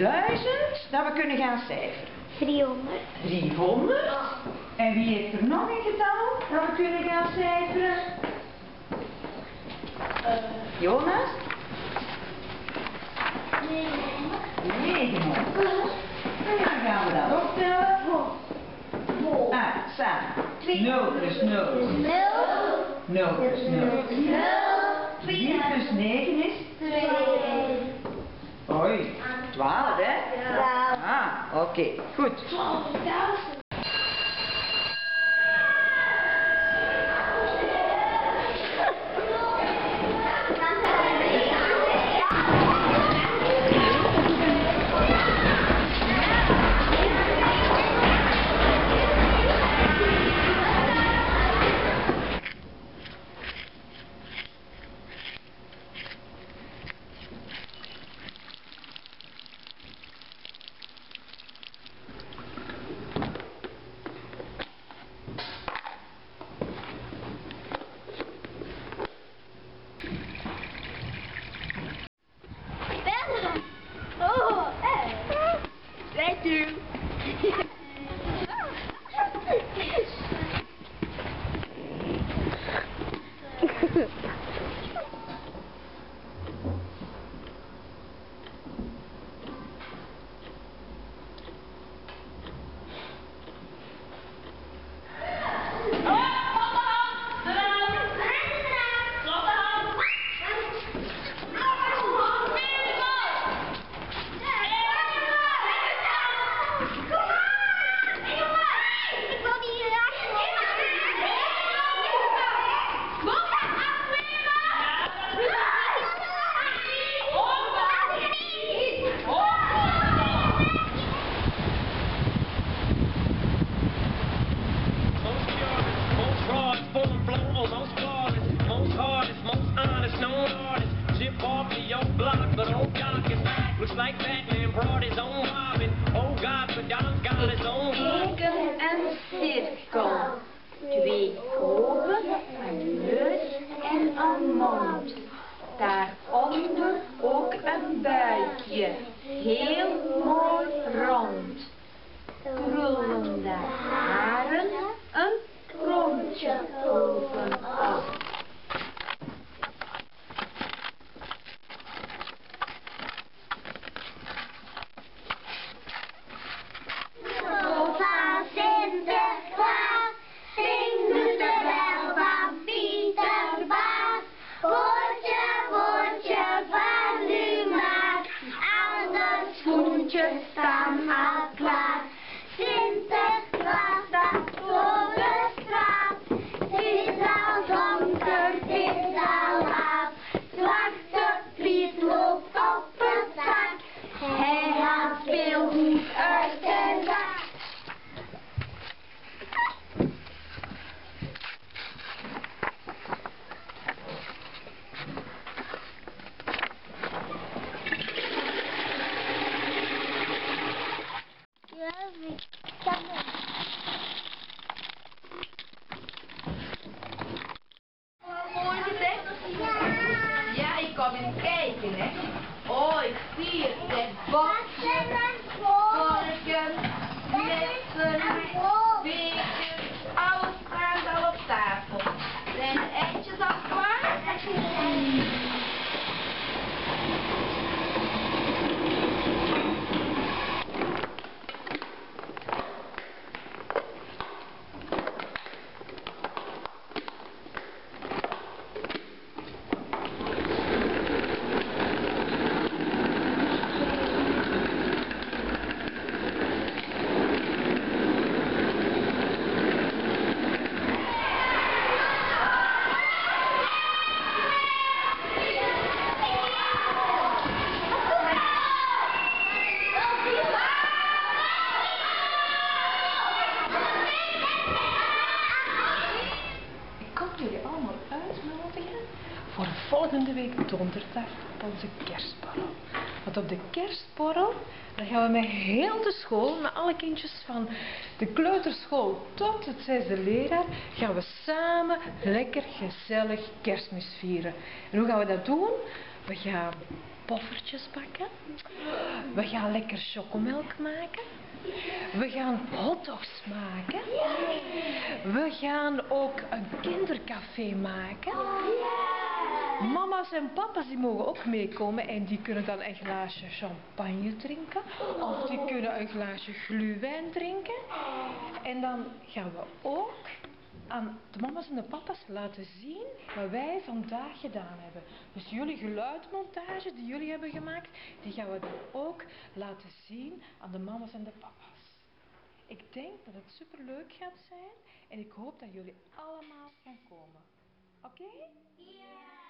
1000 dat we kunnen gaan cijferen. 300. 300. En wie heeft er nog een getal dat we kunnen gaan cijferen? Jonas? 900. En dan gaan we dat optellen. Samen. 0 plus 0 is 0 plus 0 is 0. 3 plus 9 is 2. Hoi, 12 hè? Ja. Oké, goed. 12.000. Thank you. Looks like Batman brought his own Robin. Oh God, but Don's got his own. Teken een cirkel. 2 ogen, een neus en een mond. Daaronder ook een buikje. Heel mooi rond. Krullende haren, een kroontje bovenop. Staan al klaar. Sinterklaas staat voor de straat. Het is al donker, het is al laat. Zwarte Piet loopt op het dak. Hij haalt speelgoed uit zijn zak. Ja, ik kom eens kijken, hè. Oh, ik zie het, hè. Boksen, vorken, messen, bekers, alles staat al op tafel. Zijn de eitjes al klaar? Voor volgende week donderdag op onze kerstborrel. Want op de kerstborrel, dan gaan we met heel de school, met alle kindjes van de kleuterschool tot het 6e leerjaar, gaan we samen lekker gezellig Kerstmis vieren. En hoe gaan we dat doen? We gaan poffertjes bakken. We gaan lekker chocomelk maken. We gaan hotdogs maken. We gaan ook een kindercafé maken. Mama's en papa's die mogen ook meekomen en die kunnen dan een glaasje champagne drinken. Of die kunnen een glaasje glühwein drinken. En dan gaan we ook aan de mama's en de papa's laten zien wat wij vandaag gedaan hebben. Dus jullie geluidmontage die jullie hebben gemaakt, die gaan we dan ook laten zien aan de mama's en de papa's. Ik denk dat het superleuk gaat zijn en ik hoop dat jullie allemaal gaan komen. Oké? Ja.